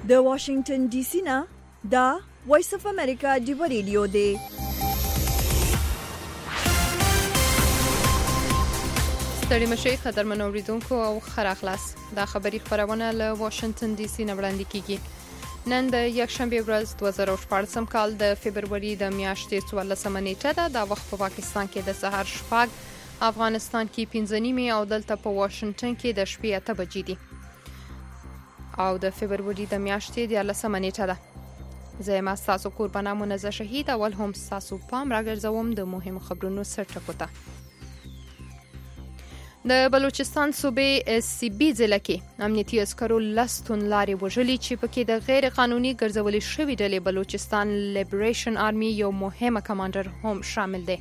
د واشنگټن ډي سي نه دا وایس اف امریکا دی ریډیو دی. ستړي مشي قدرمن اوریدونکو او خراخلاص دا خبری خبرونه له واشنگټن ډي سي نه وړاندې کیږي. نن د یکشنبه ورځ 2014 کال د فبرवरी د میاشتې 14 نیټه ده. دا وخت په پاکستان کې د سهار شپږ، افغانستان کې 5:30 او دلته په واشنگټن کې د شپې 8 بجې دي او د فبرवरी د میاشتې 14 نیټه ده. زه یم تاسو قربانه منزه شهید. اول هم تاسو پام راګرځوم د مهمو خبرونو سرټکو ته. د بلوچستان صوبې سیبي ضلع کې امنیتي عسکرو 10 توندلارې وژلي چې پکې د غیر قانوني ګرځولې شوې ډلې بلوچستان لیبریشن آرمي یو مهمه کمانډر هم شامل دی.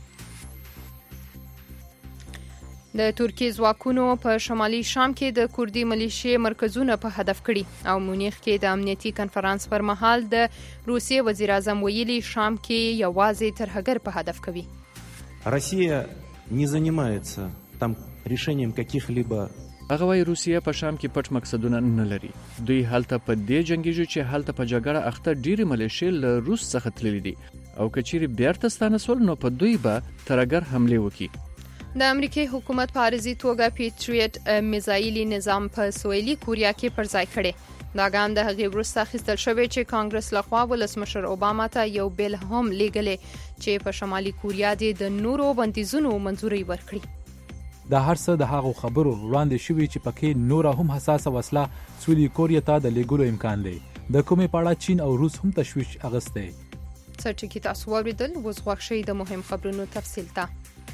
د ترکیې ځواکونو په شمالي شام کې د کوردي ملیشې مرکزونه په هدف کړي او مونیخ کې د امنیتي کنفرانس پر مهال د روسیې وزیر اعظم ویلي شام کې یوازې ترهګر په هدف کوي. روسیا не занимается там решением каких-либо. هغه وايي روسیا په شام کې پټ مقصدونه نه لري. دوی هلته په دې جنگیږي چې هلته په جګړه اخته ډېری ملیشې له روس څخه تللي دي او کچېری بیرته ستانه سول نو په دوی به ترهګر حمله وکړي. د امریکای حکومت په عارضي توګه پیټریټ میزایلی نظام په سویلي کوریا کې پرځای کړي. دا ګام د هغې وروسته اخیستل شوی چې کانګرس لخوا ولسمشر اوباما ته یو بیل هم لیږلی چې په شمالي کوریا دې د نورو بندیزونو منظوري ورکړي. دا هر څه د هغو خبرو وړاندې شوي چې پکې نوره هم حساسه وسله سویلي کوریا ته د لیږلو امکان دی. د کومې په اړه چین او روس هم تشویش اغستی. سرټکی تاسو واوریدل. اوس وخت شي د مهم خبرونو تفصیل ته.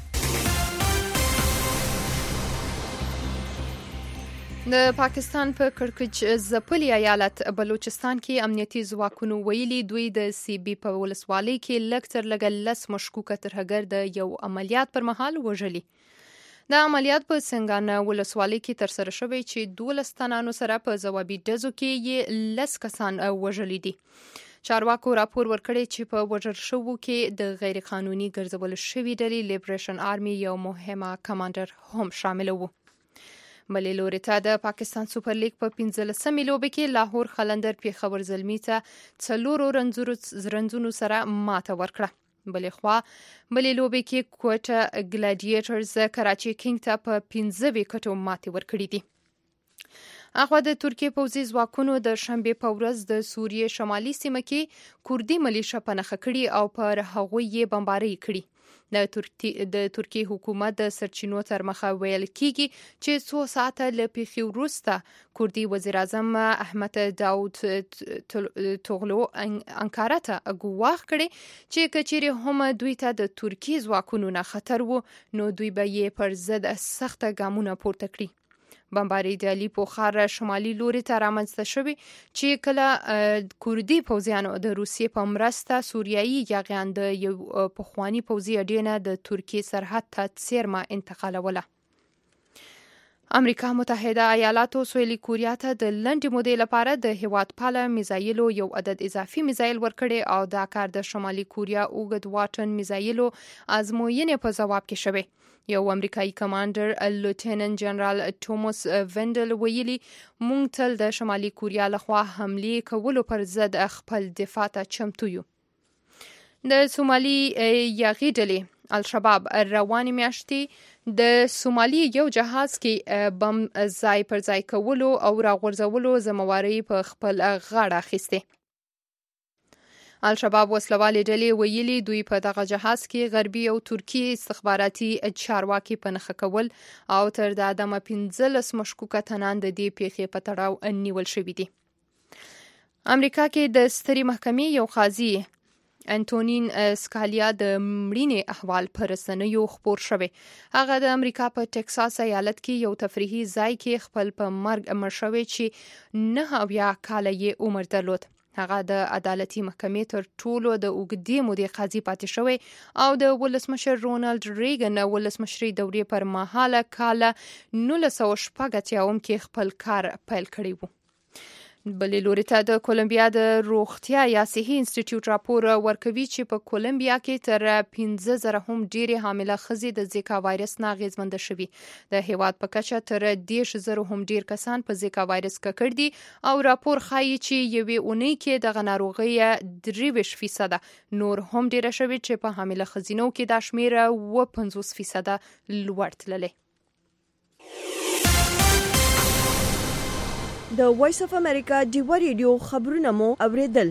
د پاکستان په کړکچ ځپلي ایالت بلوچستان کې امنیتي ځواکونو ویلي دوی د سی بي په ولسوالۍ کې لږ تر لږه 10 مشکوکه ترهګر د یو عملیات پر مهال وژلي. دا عملیات په سنگانه ولسوالۍ کې ترسره شوی چې 12 تنانو سره په ځوابي ډزو کې یې 10 کسان وژلي دي. چارواکو راپور ورکړی چې په وژل شوو کې د غیر قانوني ګرځول شوی ډلې لیبریشن آرمي یو مهمه کمانډر هم شامل وو. بلې لوري ته د پاکستان سوپر لیګ په 15مې لوبې کې لاهور خلندر پیښور زلمي ته 4 رنزونو سره ماته ورکړه. بلې خوا بلې لوبې کې کوټه ګلاډیټرز کراچي کینګ ته په 15 وکټو ماته ورکړې دي. اخوا د ترکیې پوځي ځواکونو د شنبه په ورځ د سوریې شمالي سیمه کې کوردي ملیشه پنهخه کړي او پر هغوی یې بمباري کړي. د ترکیې حکومت د سرچینو تر مخه ویل کیږي چې 2 ساعته له پیښې وروسته کوردي وزیر اعظم احمد داود توغلو انکارا ته ګواښ کړي چې کچېرې هم دوی ته د ترکیې ځواکونو نه خطر وو نو دوی به یې پر ضد سخته ګامونه پورته کړي. بمباري د علي پوخار شمالي لوري ته رامنځته شوی چې کله کوردي پوځیانو د روسیې په مرسته سوریایي یاغیان د یو پخوانی پوځي اډې نه د ترکیې سرحد ته څیرمه انتقالوله. امریکا متحده ایالاتو سویلي کوریا ته د لنډې مودې لپاره د هیواد پاله میزایلو یو عدد اضافي میزایل ورکړي او دا کار د شمالي کوریا اوږد واټن میزایلو ازموینې په ځواب کې شوی. یو امریکایي کمانډر لوتننت جنرال توماس وینډل ویلي مونږ تل د شمالي کوریا لخوا حمله کولو پر ضد خپل دفاع ته چمتو یو. د سومالي یاغي ډلې الشباب روانې میاشتې د سومالي یو جهاز کې بم ځای پر ځای کولو او راغورځولو ذمہواری په خپل غاړه اخیسته. الشباب وسلوالې ډلې ویلي دوی په دغه جهاز کې غربي او ترکی استخباراتي چارواکي پنهخه کول او تر د ادمه 15 مشکوکه تنان د دې پیښې په تړاو نیول شوی دي. امریکا کې د ستري محکمې یو قاضي انټونین سکالیا د مړینې احوال پر رسنیو خبر شوی. هغه د امریکا په ټکساس ایالت کې یو تفریحي ځای کې خپل په مرګ مړ شوی چې 9 کاله یې عمر درلود. هغه د عدالتي محکمې تر ټولو د اوږدې مودې قاضي پاتې شوی او د ولسمشر رونالد ریګن ولسمشري دورې پر مهال کال 1980 کې خپل کار پیل کړی و. بلې لوري ته د کولمبیا د روغتیا یا صحي انسټیټیوټ راپور ورکوي چې په کولمبیا کې تر 15,000 هم ډېرې حامله ښځې د زیکا وایرس نه اغېزمنده شوي. د هیواد په کچه تر 10,000 هم ډېر کسان په زیکا وایرس ککړ دي او راپور ښایي چې یوې اونۍ کې دغه ناروغۍ 23% نور هم ډېره شوې چې په حامله ښځینو کې دا شمېر 50% لوړ تللی. د وایس اف امریکا ډیوا ریډیو خبرونه مو اوریدل.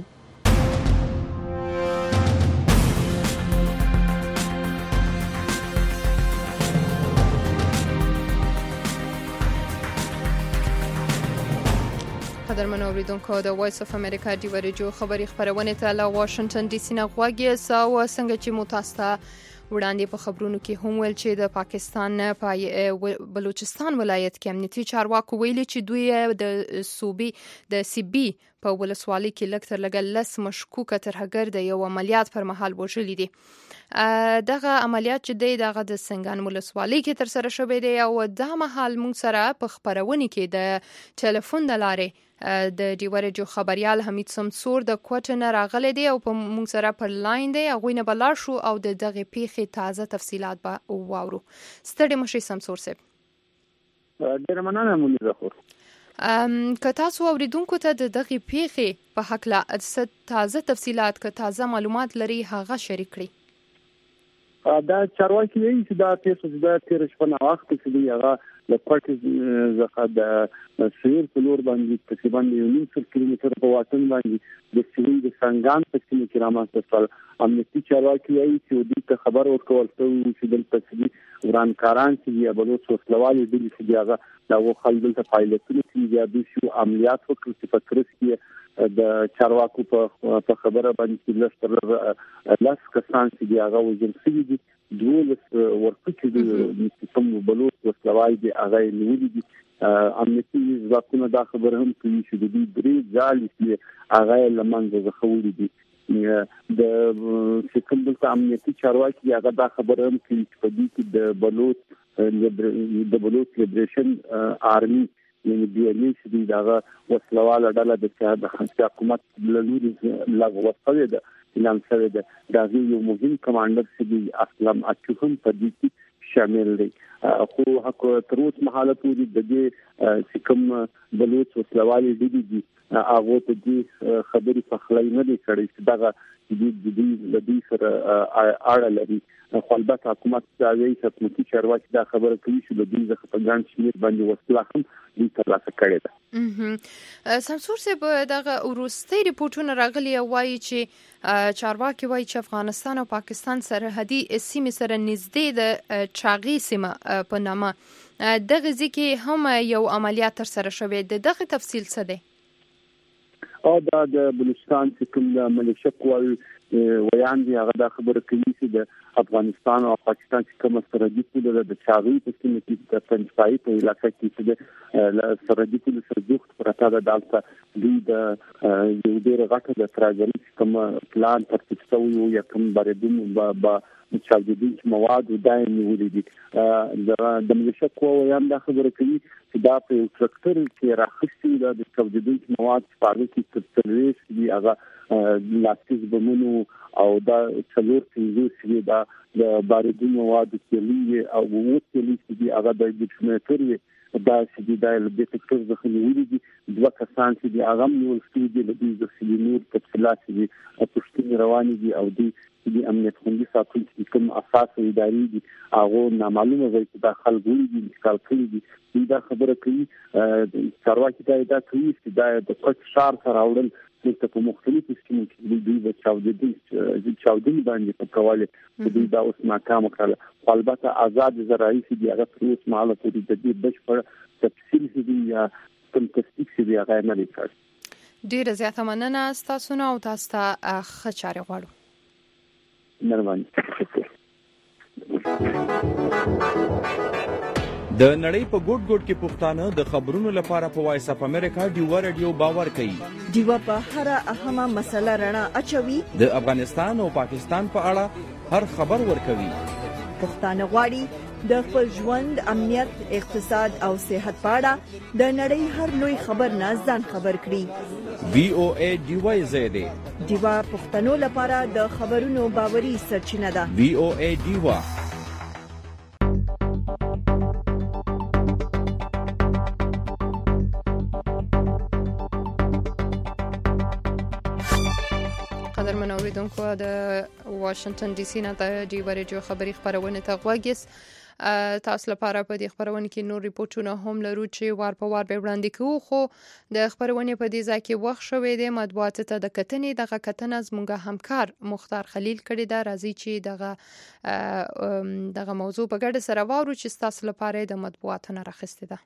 قدرمنو اوریدونکو د وایس اف امریکا ډیوا ریډیو خبري خبرونه ته له واشنگټن ډي سي نه غواګي سو څنګه چې متاستا وړاندې په خبرونو کې هم ویل چې د پاکستان په بلوچستان ولایت کې امنیتي چارواکو ویلي چې دوی د صوبې د سی بي په ولسوالۍ کې لږ تر لږه 10 مشکوکه ترهګر د یو عملیات پر مهال وژلي دي. دغه عملیات چې دغه د سنگان ولسوالۍ کې تر سره شوی دی او د مهال موږ سره په خبرونه کې د ټلیفون د لارې د ډیوا ریډیو خبريال حمید سمسور د کوټنه راغلی دی او په موږ سره پر لاین دی. هغه نه بلار شو او د دغه پیښې تازه تفصيلات به واورو. ستړي مشي سمسور صاحب. ډیر مننه مونږ زخور. که تاسو اوریدونکو ته د دغه پیښې په حق لا تازه تفصيلات که تازه معلومات لري هغه شریک کړئ. دا چارواکي وایي چې دا پیښه د تیر شپه نه وخت کې هغه د پټ زخه د سیر په لور باندې تقریبا 1.5 کیلومتر په واټن باندې د سوي د سنگان په سیمه کې رامنځته امنیتي چارواکي وایي چې د خبر ورکول چې د تسبیح ورانکاران چې بلوچ وسلوالي د دې هغه د خلکو ته فعالیتونه چې د شو عملیات وکړي چې په کرس کې د چارواکو په خبره باندې لږ لاس کسان چې هغه وزن سوي دي دولس ورکوټي د کوم بلوچ وسلوالي د هغه نیولې دي. امنیتي ځواکونه دا خبره هم کوي چې د دې درې ځالې چې هغه لمنځه ځخولې دي. د کوم د امنیتي چارواکي هغه دا خبره هم کوي چې په دې کې د بلوچ لیبریشن آرمي یعنی بي ال ای چې دا وسلواله ډله د حکومت لوري لغوه شوې ده اعلان شوی ده. دا یو مهم کمانډر چې اسلام اچوهم په دې کې شامل دی. خو حق تر اوسه مهاله پوری د دې کوم بلوچ وسلوالي دي هغه ته دې خبرې په خلای نه دي کړې چې دا د دې سره اړه لري. خو البته حکومت داوی چې حکومتي چارواکي دا خبره کوي چې د دې ځخه په ګڼ شمېر باندې وسله هم دې ترلاسه کړې ده. سمسور صاحب دغه وروستي ریپورتونه راغلي وایي چې چارواکي وایي چې افغانستان او پاکستان سرحدي سیمې سره نږدې د چاغي سیمه په نامه دغه ځکه هم یو عملیات تر سره شوی دی. دغه تفصیل څه دی؟ او د بلوچستان چې کوم د ملیشیا قواوی ویان دي هغه دا خبره کوي چې د افغانستان او پاکستان چې کوم سرحدي پوله د چاغي په سیمه کې د پنځپای په علاقه کې چې د سرحدي پوله سره دوخت پرته د دالته د یو ډېر غټه د تراجري کوم پلان ترتیب شوی یا کوم باندې چاودیدونکي مواد دایمي ولید د ملیشیا قواویان دا خبره کوي چې دا په ټرکټر کې راخستي د چاودیدونکي مواد په کې ترلېس دي هغه لاستیک بمونو او دا څلور څنګه دا د باردونو مواد کې او وڅلې چې هغه د ډیټونیټر دا چې د ټرکټر ځخه نیولې دي دوه کسان چې هغه نیول شوی دي د دې سیلینور تفصیلات چې پښتون رواني دي او د امنیت خوندي ساتونکو کوم اساس اداري دي هغه نامعلومه ځای چې داخل غوړي دي انتقال کړي دي. دا خبره کوي چارواکي دا کوي چې دا د پټ شار سره اورل چې په مختلفو سیمو کې دوی د چاودنې باندې په کواله دوی دا اوس ناکام کړل. البته آزاد زراعي چې هغه تر اوسه مهاله پورې د دې بشپړ تفصیل دي یا کوم تصدیق چې هغه نه لیکل. ډیره زیاته مننه تاسو نو تاسو ته ښه چارې غواړو. مهرباني. د نړۍ په ګوټ ګوټ کې پښتانه د خبرونو لپاره په وایس اف امریکا ډیوا ریډیو باور کوي. ډیوا په هر اهمه مسله رڼا اچوي. د افغانستان او پاکستان په اړه هر خبر ورکوي. پښتانه غواړي د خپل ژوند، امنیت، اقتصاد او صحت په اړه د نړۍ هر لوی خبر نه ځان خبر کړي. VOA ډیوای زیاده ډیوا پښتنو لپاره د خبرونو باوري سرچینه ده. VOA ډیوا قدرمن اوریدونکو د واشنگټن ډي سي نه د ډیوا رادیو خبري خبرونه ته غوږیس. تاسو لپاره په دې خبرونه کې نور ریپورتونه هم لرو چې وار په وار به وړاندې کوو، خو د خبرونه په دې ځای کې وخت شوې ده مطبوعات ته د کتنې دغه کتنه زموږ همکار مختار خلیل کړی دا. راځي چې دغه موضوع په ګډه سره واورو چې تاسو لپاره د مطبوعاتو نه راخسته ده.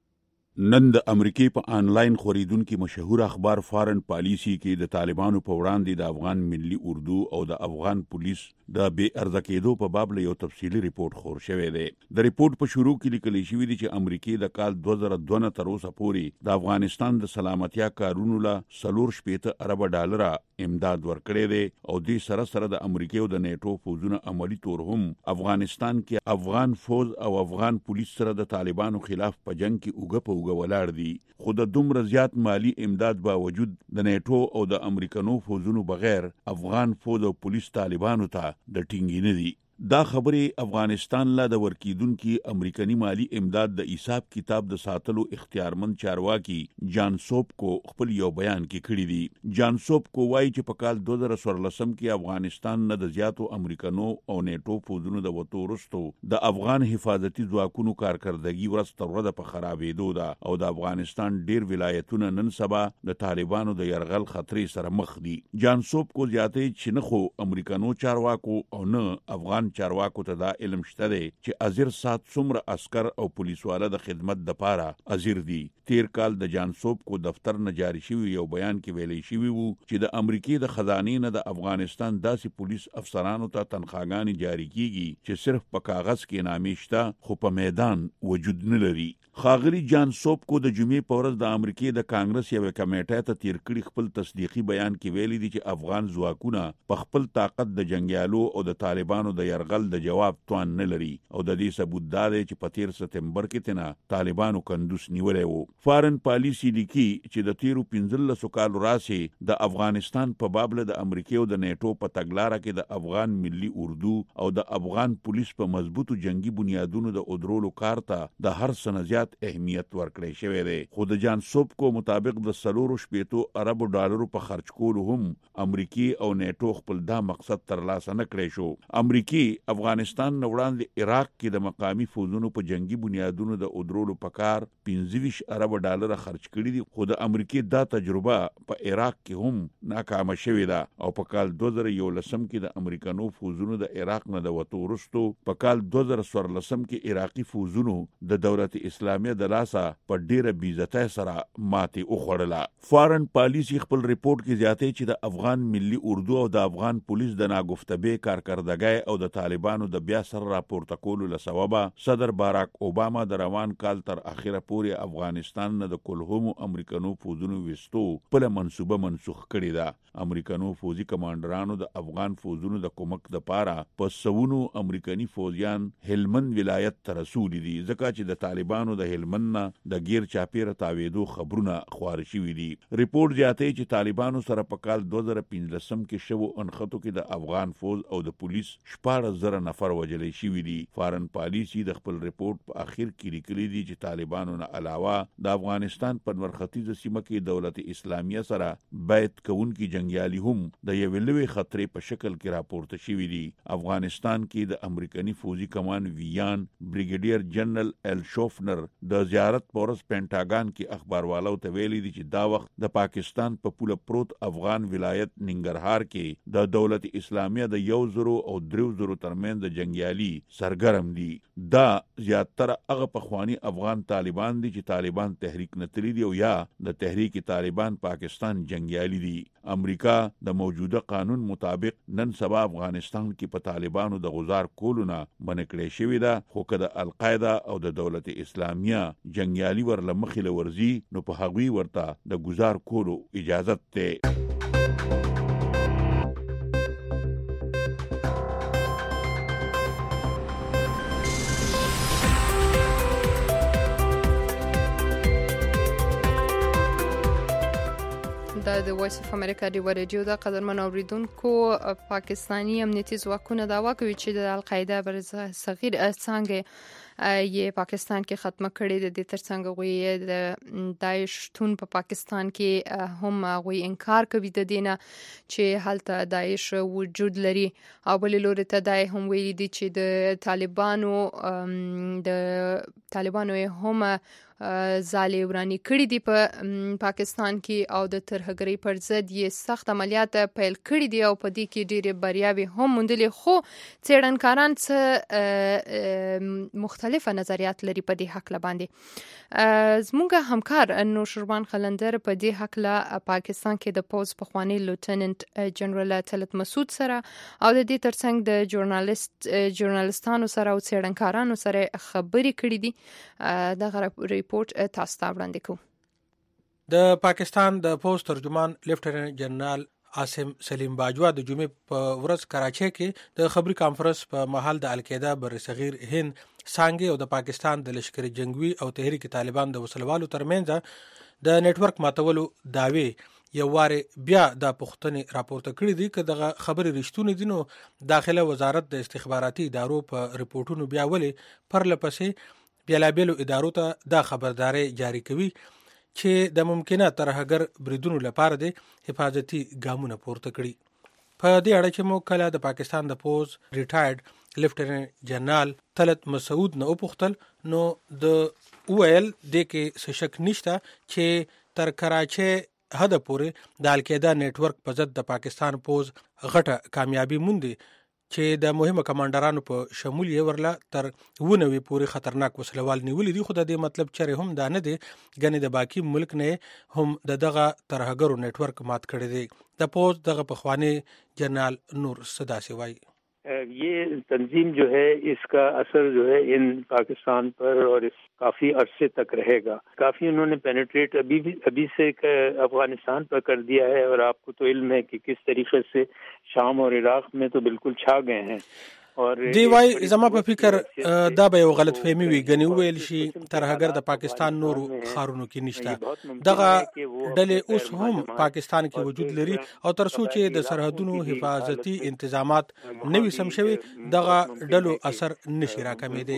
نن د امریکای په آنلاین خوریدونکو مشهور اخبار فارن پالیسی کې د طالبانو په وړاندې د افغان ملي اردو او د افغان پولیس د بے ارزه کېدو په باب له یو تفصیلی ریپورت خور شوی دی. د ریپورت په شروع کې لیکل شوی دی چې امریکای د کال 2002 تر اوسه پورې د افغانستان د سلامتیا کارونو له 4.8 ارب ډالر امداد ورکړی دی او د سره د امریکای او د نیټو فوجونو عملی تور هم افغانستان کې افغان فوج او افغان پولیس سره د طالبانو خلاف په جنگ کې اوګه ولاړ دي. خو د دومره زیات مالی امداد باوجود د نیټو او د امریکانو فوجونو بغیر افغان فوج او پولیس طالبانو ته د ټینګي نه دي. دا خبره افغانستان لا د ورکیدونکو امریکایي مالی امداد د حساب کتاب د ساتلو اختیارمند چارواکي جان سوپ کو خپل یو بیان کې کړی دی. جان سوپ کو وایي چې په کال 2014 کې افغانستان نه د زیاتو امریکانو او نیټو فوجونو د وټو وروسته د افغان حفاظتي ځواکونو کارکردګي ورځ په خرابېدو ده او د افغانستان ډیر ولایتونه نن سبا د طالبانو د يرغل خطرې سره مخ دي. جان سوپ کو زیاتې چې نه خو امریکانو چارواکو او نه افغان چارواکو ته دا علم شته دی چې ازیر سات څومره عسكر او پولیسواله د خدمت د پاره ازیر دي. تیر کال د جان سوپ کو دفتر نه جاری شوی یو بیان کې ویلي شوی وو چې د امریکای د خزانې نه د افغانستان داسې پولیس افسرانو ته تنخواګانې جاری کیږي چې صرف په کاغذ کې نامې شته خو په میدان وجود نه لري. خاغلی جان سوپ کو د جمعې په ورځ د امریکای د کانګرس یو کمیټه ته تیر کړي خپل تصدیقي بیان کې ویلي دي چې افغان ځواکونه په خپل طاقت د جنگیالو او د طالبانو د يرغل د جواب توان نه لري او د دې ثبوت دا دی چې په 13 سپتمبر کې تنه طالبانو کندوز نیولې وو. فارن پالیسی لیکي چې د 13 کال راسي د افغانستان په باب له د امریکای او د نیټو په تګلارې کې د افغان ملي اردو او د افغان پولیس په مضبوطو جنگي بنیادونو د ادرولو کارته د هر سنجات اهمیت ورکړی شوی دی. خو د جان سوپ کو مطابق د 4.8 ارب ډالرو په خرج کولو هم امریکای او نیټو خپل دا مقصد ترلاسه نه کړی شو. امریکای افغانستان نه وړاندې عراق کې د مقامی فوجونو په جنگي بنیادونو د ادرولو په کار 25 ارب ډالر خرج کړي دي. خو د امریکای دا تجربه په عراق کې هم ناکامه شوې ده او په کال 2011 کې د امریکانو فوجونو د عراق نه د وټو وروسته په کال 2014 کې عراقي فوجونو د دولت اسلامیه د لاسه په ډیره بیزتۍ سره ماتې وخوړله. فارن پالیسی خپل ریپورت کې زیاتې چې د افغان ملي اردو او د افغان پولیس د ناګفتبه کارکردګۍ او د طالبانو د بیا سر راپورته کولو له سببه صدر باراک اوباما د روان کال تر اخره پورې افغانستان نه د کلهمو امریکانو فوجونو وستو په منصوبه منسوخ کړی ده. امریکانو فوجي کمانډرانو د افغان فوجونو د کومک د پاره په سونو امریکایي فوجیان هلمند ولایت ته رسول دي ځکه چې د طالبانو د هلمند نه د غیر چاپیره تاویدو خبرونه خوار شوي دي. ریپورت زیاتې چې طالبانو سره په کال 2015 کې شوو انخطو کې د افغان فوج او د پولیس 14,000 نفر وژل شوي دي. فارن پالیسی د خپل ریپورت په اخر کې لیکلي دي چې طالبانو نه علاوه د افغانستان په مرختیزه سیمه کې دولت اسلامیه سره بیعت کوونکي جنگیالي هم د یو لوی خطرې په شکل کې راپورته شوي دي. افغانستان کې د امریکایي فوجي کمان ویان بریګیډیر جنرال ال شوفنر د زیارت پورس پینټاګان کې اخباروالو ته ویلي دي چې دا وخت د پاکستان په پوله پروت افغان ولایت ننګرهار کې د دولت اسلامیه د 1,000 او 3,000 ترمنځ د جنگیالي سرګرم دي. دا زیاتره هغه پخوانی افغان طالبان دي چې طالبان تحریک نتلی دي او یا د تحریک طالبان پاکستان جنگیالي دي. امریکا د موجوده قانون مطابق نن سبا افغانستان کې په طالبانو د غزار کولونه منکړې شوې ده خو که د القاعده او د دولت اسلامیه جنگیالي ورله مخې له ورځي نو په هغوی ورته د گزار کولو اجازت ده. د وایس اف امریکا دی ورډیو د قدرمن اوریدونکو پاکستانی امنیتي ځواکونه دعوا کوي چې د القاعده بر صغیر څنګه یې پاکستان کې ختمه کړې د ترڅنګ غوي د داعش تون په پاکستان کې هم غوي انکار کوي د دینه چې هلته داعش وجود لري او بل لوري ته دای هم ویلي دي چې د طالبانو هم زالي ورانی کړی دی په پاکستان کې او د ترهګری پر ضد یې سخت عملیات پیل کړی دی او په دې کې ډېری بریاوي هم موندلې خو څېړنکاران څه مختلفه نظریات لري په دې حق باندې زموږ همکار نوشروان خلندر په دې حق لا پاکستان کې د پوز پخوانی لوتننت جنرال طلعت مسعود سره او د دې ترڅنګ د ژورنالستانو سره او څېړنکارانو سره خبرې کړې دي دغه ریپورت تاسو ته وړاندې کوو د پاکستان د پوز ترجمان لیفټننټ جنرال عاصم سلیم باجوا د جمعې په ورځ کراچۍ کې د خبري کانفرنس په محل د القاعده بر صغیر هند څنګه او د پاکستان د لشکري جنگوي او تحریک طالبان د وسلوالو ترمنځ د نتورک ماتولو داوی یو واره بیا د پښتنې راپورته کړی دی چې دغه خبري رښتونه دي نو داخله وزارت د استخباراتي ادارو په ریپورتونو بیا ولې پر لپسې بیلابیلو ادارو ته دا خبرداري جاری کوي چې د ممکنه ترهګر بریدونو لپاره د حفاظتي ګامونه پورته کړي په دې اړه چې مو کله د پاکستان د پوز ریټایرډ لیفټننټ جنرال طلعت مسعود نه وپوښتل نو د ویل د کې شک نشته چې تر کراچۍ حد پورې د القاعده نتورک په ضد د پاکستان پوز غټه کامیابی موندي چې د مهمه کمانډرانو په شمول یې ورله تر ونوي پورې خطرناک وسلوال نیولې دي خو د دې مطلب چره هم دا نه دی غني د باقی ملک نه هم دغه ترهګرو نتورک مات کړی دی د پوز دغه پخوانی جنرال نور صداسي وای یہ تنظیم جو ہے اس کا اثر جو ہے ان پاکستان پر اور اس کافی عرصے تک رہے گا کافی انہوں نے پینیٹریٹ ابھی سے افغانستان پر کر دیا ہے اور آپ کو تو علم ہے کہ کس طریقے سے شام اور عراق میں تو بالکل چھا گئے ہیں دی وای زما په فکر دا به یو غلط فهمي وي غني ویل شي ترهګر د پاکستان نورو خارونو کې نشته دغه ډلې اوس هم پاکستان کې وجود لري او تر څو چې د سرحدونو حفاظتي انتظامات نوي سم شوي دغه ډلو اثر نشي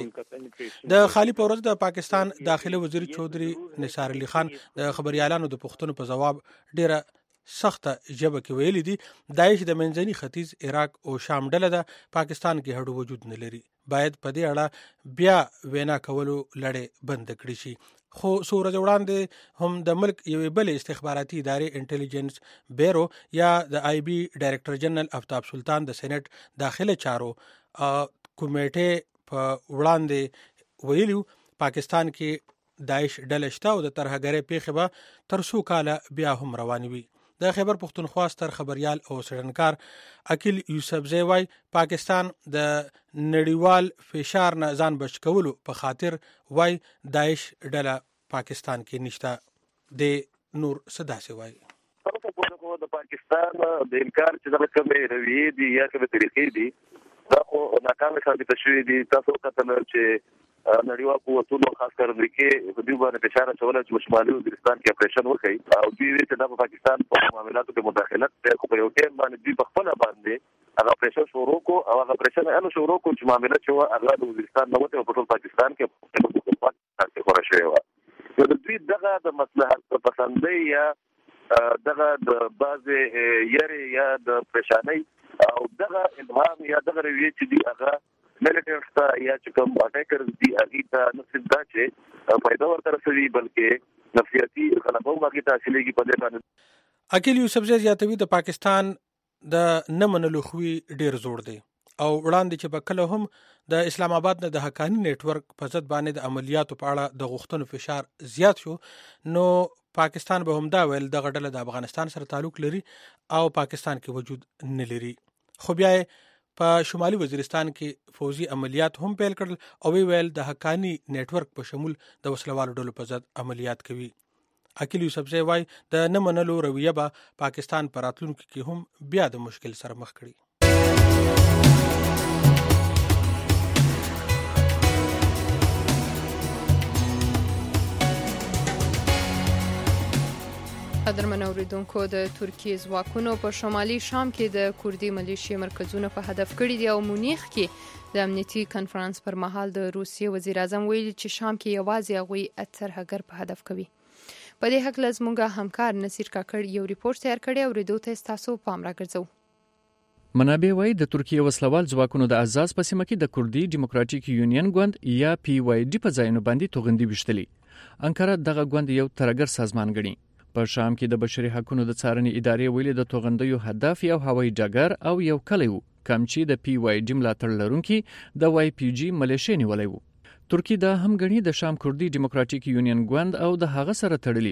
راکمېدي د خالی پورز د پاکستان داخله وزیر چودري نثار علي خان د خبريالانو د پښتنو په جواب ډیره سخته جبه کې ویلي دي داعش د منځني ختیځ عراق او شام ډله د پاکستان کې هډو وجود نه لري باید په دې اړه بیا وینا کولو لړې بند کړي شي خو سورج وړاندې هم د ملک یو بل استخباراتي ادارې انټيليجنس بیورو یا د آی بي ډایریکټر جنرال افتاب سلطان د سېنات داخله چارو کمیټې په وړاندې ویلو پاکستان کې داعش ډله شته او د ترهګرۍ پیښه به تر څو کاله بیا هم روانوي د خیبر پختونخوا ستر خبريال او څېړنکار عقیل یوسفزی وای پاکستان د نړیوال فشار نه ځان بچ کولو په خاطر وای داعش ډله پاکستان کې نشته د نور صداسي وای د پاکستان د انکار چې د کومې رویه دي یا کومې طریقې دي دا خو ناکامه ثابت شوې دي تاسو کتل چې نړیوال قوتونو خاص کر امریکا په دې باندې فشار اچول چې شمالي وزیرستان کې اپریشن وکړي او دوی چې د پاکستان په معاملاتو کې مداخلت کوي په یو ټیم باندې دوی په خپل باندې هغه اپریشن شروع کو او هغه اپریشن هغه شروع کو چې معاملات چې هغه د وزیرستان نو په ټول پاکستان کې په خورا شوی و د دوی دغه د مصلحت پسندۍ یا دغه د باز یری یا د پریشانی او دغه ابهام یا دغه رویه چې دی هغه ملټری ستا یا چې کوم اټیکرز دی هغه ته نه سیدا چې پیدا ورته رسوي بلکې نفسیاتي خلکو باندې تاثیرېږي په دې باندې عقیل یوسفزی زیاتوي د پاکستان د نمنلو خوي ډیر زوړ دی او وړاندې چې بکله هم د اسلام آباد نه د حقانی نتورک په ضد باندې د عملیاتو په اړه د غوښتنو فشار زیات شو نو پاکستان به هم دا ویل د غډله د افغانستان سره تعلق لري او پاکستان کې وجود نه لري خو بیا په شمالي وزیرستان کې فوزي عملیات هم پیل کړل او ویل د حقانی نتورک په شمول د وسلوالو ډلو په ضد عملیات کوي عقیل یوسفزی وای د نه منلو رویه به پاکستان پر راتلونکو کې هم بیا د مشکل سره مخ کړي قدرمن اوریدونکو د ترکیې ځواکونو په شمالي شام کې د کوردي ملیشیا مرکزونه په هدف کړي دي او مونیخ کې د امنیتي کنفرانس پر مهال د روسیې وزیر اعظم ویلي چې شام کې یوازې هغوی ترهګر په هدف کوي. په دې هکله زموږ همکار نصیر کاکړ یو ریپورت تیار کړی او اوریدو ته ستاسو پام راګرځو. منابع وایي د ترکیې وسلوال ځواکونو د ازاز په سیمه کې د کوردي ډیموکراټیک یونین ګوند یا PYD په ځایونو باندې توغندي وشتلي. انکاره دغه ګوند یو ترهګر سازمان ګڼي. په شام کې د بشري حقوقو د څارنې ادارې ویلي د توغندیو هدف یو هوایي ډګر او یو کلی وو کوم چې د PYD ملاتړ لرونکي د YPG ملیشیا نیولې وو. ترکیه دا هم غني د شام کوردي ډیموکراټیک یونین ګوند او د هغه سره تړلی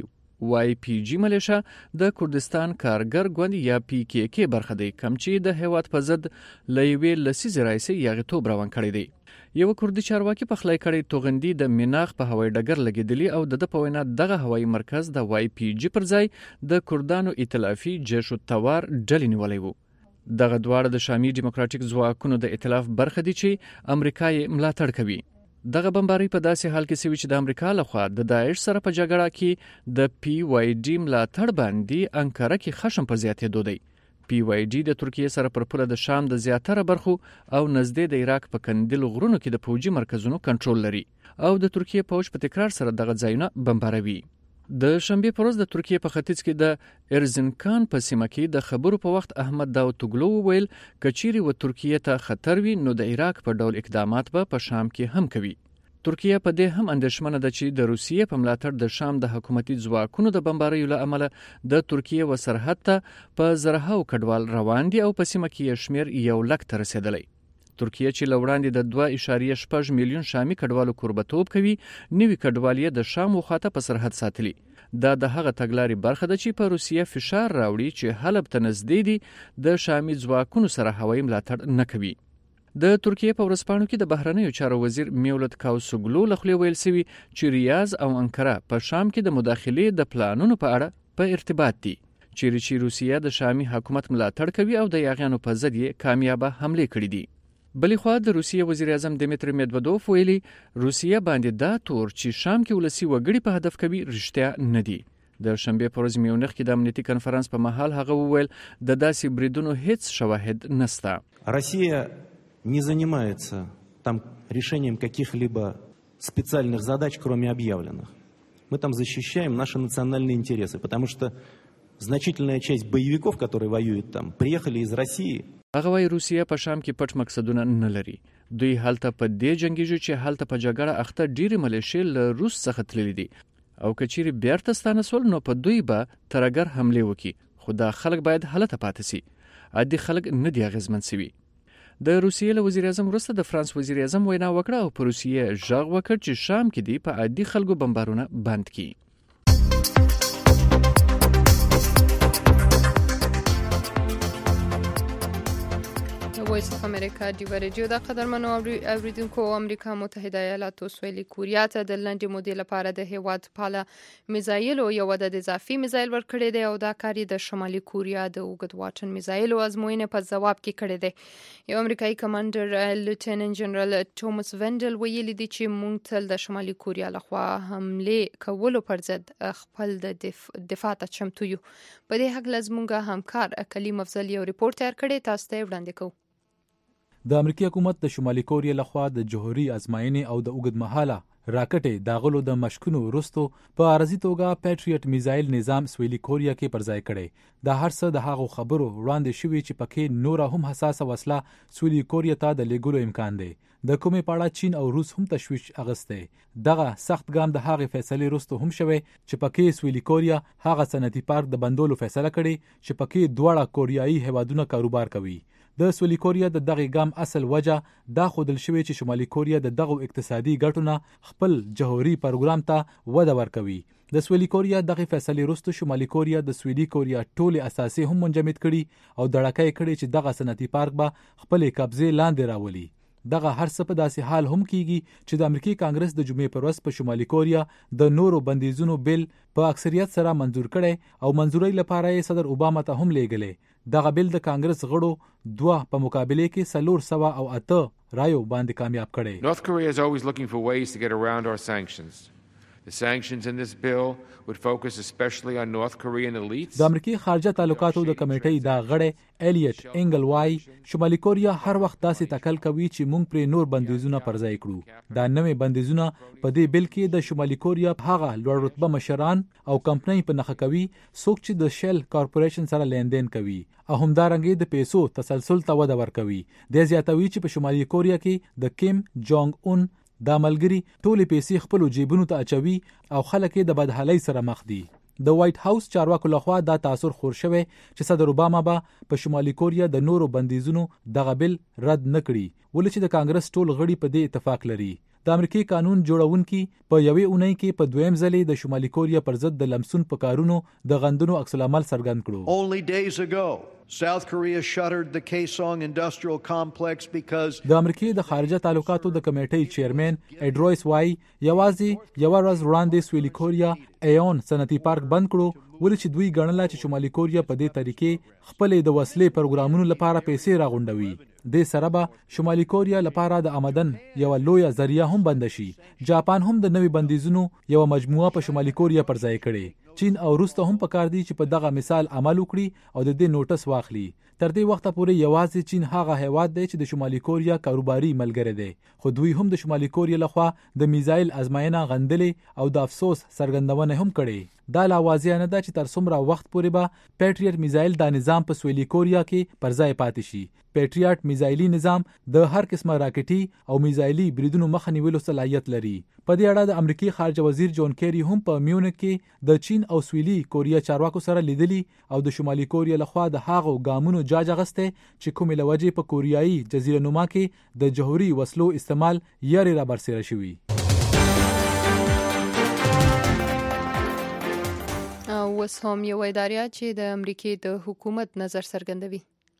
YPG ملیشیا د کردستان کارګر ګوند یا PKK برخه دی کوم چې د هیواد په ضد لوی لسیزه راځي یغتوب روان کړی دی. یو کوردي چارواکي په خلای کړي توغندي د میناخ په هوایي ډګر لګیدلی او د په وینا دغه هوایي مرکز د YPG پر ځای د کردانو ائتلافي جيش الثوار ډلې نیولې وو. دغه دواړه د شامي ډیموکراټیک ځواکونو د ائتلاف برخه دي چې امریکا یې ملاتړ کوي. دغه بمباري په داسې حال کې سوي چې د امریکا لخوا د داعش سره په جګړه کې د PYD ملاتړ باندې انکاره کې خشم په زیاتېدو دی. PYD د ترکیه سره پر پوله د شام د زیاتره برخو او نږدې د عراق په کندل غرونو کې د فوجي مرکزونو کنټرول لري او د ترکیه فوج په تکرار سره دغه ځایونه بمباروي. د شنبه پر ورځ د ترکیه په ختیځ کې د ارزنکان په سیمه کې د خبرو په وخت احمد داوتوګلو ویل کچيري و ترکیه ته خطر وي نو د عراق په ډول اقدامات په شام کې هم کوي. ترکیه په دې هم اندېښمنه ده چې د روسیې په ملاتړ د شام د حکومتي ځواکونو د بمباریو له امله د ترکیه و سرحد ته په زرهاو کډوال روان دي او په سیمه کې شمیر 1 لک ته رسیدلی. ترکیه چې لوړاندې د 2.6 میلیون شامي کډوالو کوربتوب کوي نوي کډوالۍ د شام وخاته په سرحد ساتلي. دا د هغه تګلارې برخه ده چې په روسیه فشار راوړي چې حلب ته نږدې دي د شامي ځواکونو سره هوایي ملاتړ نه کوي. د ترکیه په ورځپاڼو کې د بهرنیو چارو وزیر میولت کاوسوګلو لخوا ویل سوي چې ریاض او انکره په شام کې د مداخلې د پلانونو په اړه په ارتباط دي چې روسیه د شامي حکومت ملاتړ کوي او د یاغیانو په ضد یې کامیابه حمله کړې دي. بلې خوا د روسیې وزیر اعظم دمیتری میدودوف ویلي روسیه باندې دا تور چې شام کې ولسی وګړي په هدف کوي رښتیا نه دي. د شنبه پر ورځ میونخ کې د امنیتي کنفرانس په مهال هغه وویل د داسې بریدونو هیڅ شواهد نشته. Россия не занимается там решением каких-либо специальных задач, кроме объявленных. Мы там защищаем наши национальные интересы, потому что значительная часть боевиков, которые воюют там, приехали из России. هغه وايي روسیه په شام کې پټ مقصدونه نه لري. دوی هلته په دې جنگیږي چې هلته په جګړه اخته ډېری ملیشې له روس څخه تللي دي او کچيري بیرته ستانه سول نو په دوی به ترګر حمله وکړي. خو دا خلک باید هلته پاتې سي. عادي خلک نه دی اغیزمن سوي. د روسیې له وزیر اعظم وروسته د فرانس وزیر اعظم وینا وکړه او په روسیې ژغ وکړ چې شام کې دی په عادي خلکو بمبارونه بند کړي. وایس اف امریکا ډیو ریډیو د قدرمنو اوریدونکو امریکا متحده ایالاتو سویلي کوریا ته د لنډې مودې لپاره د هیواد پاله میزایل او یو د اضافي میزایل ورکړی دی او دا کاری د شمالي کوریا د اوږد واټن میزایل او ازموینې په جواب کې کړی دی. یو امریکایي کمانډر لیوټیننټ جنرال توماس وینډل ویلي دی چې موږ تل د شمالي کوریا لخوا حمله کولو پر ضد خپل د دفاع ته چمتو یو. په دې حق لازمږه همکار کلیم افضل یو ریپورت تیار کړی تاسو ته وړاندې کوو. د امریکای حکومت د شمالي کوریا لخوا د جوهري ازمایښتې او د اوږد مهاله راکټې داغلو د مشکونو وروستو په عارضي توګه پیټریټ میزایل نظام سویلي کوریا کې پر ځای کړي. د هر څه د هغو خبرو وړاندې شوي چې پکې نور هم حساسه وسله سویلي کوریا ته د لیږلو امکان دی. د کومې پاړه چین او روس هم تشویش اغسته. دغه سخت ګام د هغې فیصلې وروسته هم شوی چې پکې سویلي کوریا هغه صنعتي پارک د بندولو فیصله کړې چې پکې دواړه کوریایي هیوادونه کاروبار کوي. د سویلي کوریا د دغه ګام اصل وجه دا خودل شوی چې شمالي کوریا د دغه اقتصادي ګټونه خپل جوهري پروګرام ته وده ورکوي. د سویلي کوریا دغه فیصلې وروسته شمالي کوریا د سویلي کوریا ټول اساسي هم منجمد کړي او دړکې کړي چې دغه صنعتي پارک به خپل قبضه لاندې راولي. دغه هر څه په داسې حال هم کیږي چې د امریکای کانګرس د جمعې پر ورځ په شمالي کوریا د نورو بندیزونو بل په اکثریت سره منزور کړي او منزورۍ لپاره یې صدر اوباما ته هم لیږلې. دغه بل د کانګرس غړو 2 په مقابله کې 408 رایو باندې کامیاب کړي. North Korea is always looking for ways to get around our sanctions. The sanctions in this bill would focus especially on North Korean elites. د امریکای خارجه تعلقاتو د کمیټې دا غړی الیټ انګل وای شمالي کوریا هر وخت داسې تکل کوي چې موږ پر نور بندیزونه پرځای کړو. دا نوې بندیزونه په دې بل کې د شمالي کوریا هغه لوړ رتبه مشران او کمپنۍ په نخښه کوي څوک چې د شل کارپوریشن سره لیندین کوي او همدارنګه د پیسو تسلسل ته وده ورکوي. د زیاتوي چې په شمالي کوریا کې د کیم جونګ اون دا ملګری ټولې پیسې خپل جیبونو ته اچوي او خلک د بدحالۍ سره مخ دي. د وایټ هاوس چارواکو لخوا دا تاثر خور شوی چې صدر اوباما به په شمالي کوریا د نورو بندیزونو دغه بل رد نکړي ولې چې د کانګرس ټول غړي په دې اتفاق لري. د امریکای قانون جوړونکي په یوې اونۍ کې په دویم ځلې د شمالي کوریا پر ضد د لمسون په کارونو د غندنو عکس العمل څرګند کړو. Only days ago, South Korea shuttered the Kaesong Industrial Complex because د امریکای د خارجه تعلقاتو د کمیټې چیرمن اډرویس وای یوازې یو ورځ وړاندې سویلي کوریا ایون صنعتي پارک بند کړو ولې چې دوی ګڼله چې شمالي کوریا په دې طریقې خپل د وسلې پروګرامونو لپاره پیسې راغونډوي. د سره به شمالي کوریا لپاره د آمدن یو لوی ذریعہ هم بند شي. جاپان هم د نوي بندیزونو یو مجموعه په شمالي کوریا پر ځای کړي. چین او روس ته هم پکار دي چې په دغه مثال عمل وکړي او د دې نوټس واخلي. تر دې وخته پورې یوازې چین هغه هیواد دی چې د شمالي کوریا کاروباري ملګری دی خو دوی هم د شمالي کوریا لخوا د میزایل ازمایښت غندلې او د افسوس څرګندونه هم کړې. دا لا واضح نه ده چې تر څومره وخت پورې به پیټریټ میزایل د نظام په سویلي کوریا کې پر ځای پاتې شي. پیټریټ میزایلي نظام د هر قسمه راکټي او میزایلي بریدونو مخه نیولو صلاحیت لري. په دې اړه د امریکای خارجه وزیر جون کیری هم په میونخ کې د چین او سویلي کوریا چارواکو سره لیدلی او د شمالي کوریا لخوا د هغو ګامونو جاج اخیسته چې کومې لوجې په کوریایي جزیره نما کې د جوهري وسلو استعمال یاري را برسېره شوی. اوس هم یو ادارې چې د امریکای د حکومت نظر څرګندوي.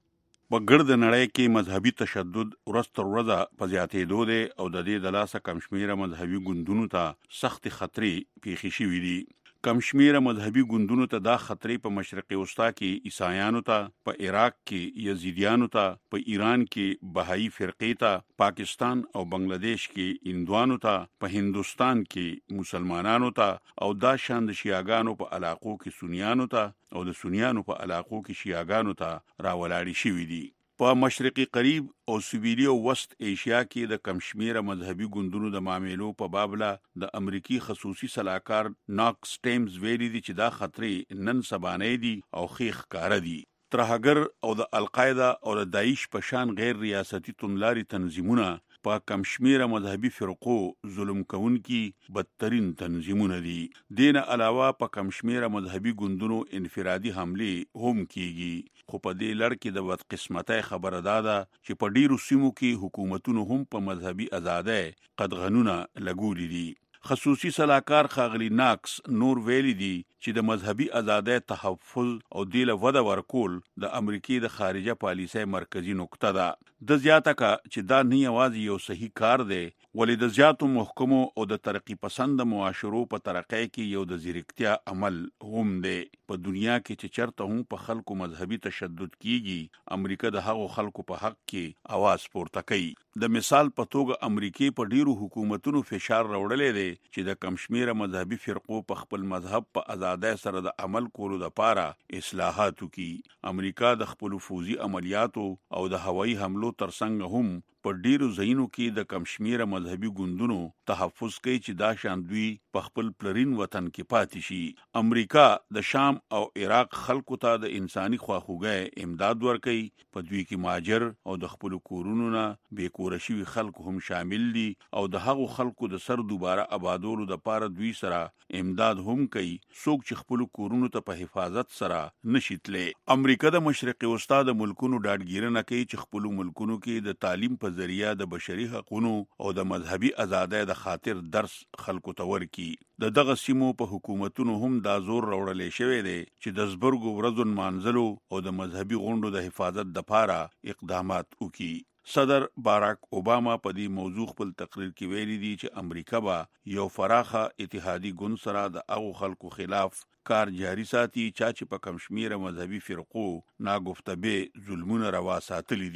په ګرد نړۍ کې مذهبي تشدد ورځ تر ورځې په زیاتېدو دی او د دې د لاسه کم شمېره مذهبي ګوندونو ته سختې خطرې پیښې شوي دي. کم شمېره مذهبي ګوندونو ته دا خطرې په مشرق وسطا کې عیسایانو ته، په عراق کې یزیدیانو ته، په ایران کې بهایي فرقې ته، پاکستان او بنگلاديش کې هندوانو ته، په هندوستان کې مسلمانانو ته او دا شان د شیعاګانو په علاقو کې سنیانو ته او د سنیانو په علاقو کې شیعاګانو ته راولاړې شوي دي. په مشرقي قریب او سویلي او وسط ایشیا کې د کم شمېره مذهبي ګوندونو د معاملو په بابله د امریکای خصوصي سلاکار ناکس ټیمز ویلي دي چې دا خطرې نن سبانه دي او خیخ کار دي. ترهګر او د القاعده او د داعش په شان غیر ریاستي توندلاري تنظیمونه په کم شمېره مذهبي فرقو ظلم کوونکي بدترین تنظیمونه دي. دین علاوه په کم شمېره مذهبي ګوندونو انفرادي حمله هم کیږي. خو په دې لړ کې د بدقسمتۍ خبره ده چې په ډیرو سیمو کې حکومتونو هم په مذهبي ازادۍ قدغنونه لګولي دي. خصوصي سلاکار خاغلی ناکس نور ویلي دي چې د مذهبي ازادۍ تحفظ او د وده ورکول د امریکای د خارجه پالیسۍ مرکزی نقطه ده. د زیاته کا چې دا نه یوازې یو صحیح کار دی ولې د زیاتو محکمو او د ترقی پسند معاشرو په ترقۍ کې یو د زیرکتیا عمل هم دی. په دنیا کې چې چرته هم په خلکو مذهبي تشدد کیږي امریکا د هغو خلکو په حق کې आवाज پورته کوي. د مثال په توګه امریکای په ډیرو حکومتونو فشار راوړلې دی چې د کم شمېره مذهبي فرقو په خپل مذهب په ازادۍ سره د عمل کولو لپاره اصلاحات وکړي. امریکا د خپل فوزي عملیاتو او د هوایي حملو ترڅنګ هم په ډیرو ځایونو کې د کم شمېره مذهبي ګوندونو تحفظ کوي چې دا شان دوی په خپل پلرین وطن کې پاتې شي. امریکا د شام او عراق خلکو ته د انساني خواخوږۍ امداد ورکوي. په دوی کې مهاجر او د خپل کورونو نه بې کوره شوي خلکو هم شامل دي او د هغو خلکو د سر دوباره آبادولو لپاره دوی سره امداد هم کوي څوک چې خپل کورونو ته په حفاظت سره نشي تللی. امریکا د مشرق وسطا د ملکونو ډاډګیرنه کوي چې خپل ملکونو کې د تعلیم په ذریعہ د بشري حقوقو او د مذهبي ازادۍ د خاطر درس خلکو ته ورکي. د دغه سیمو په حکومتونو هم دا زور راوړلې شوی دی چې د زبرګو ورځو مانځلو او د مذهبي غونډو د حفاظت لپاره اقدامات وکړي. صدر باراک اوباما په دې موضوع خپل تقریر کې ویلي دی چې امریکا به یو فراخه اتحادي ګوند سره د هغو خلکو خلاف کار جاري ساتي چې په کم شمېره مذهبي فرقو ناګفته به ظلمونه روا ساتلي دي.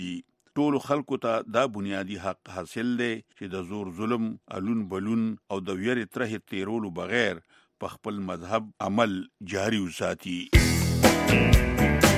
ټول خلکو ته دا بنیادی حق حاصل دی چې د زور ظلم الون بلون او د ویری ترې تیرولو بغیر په خپل مذهب عمل جاری وساتي.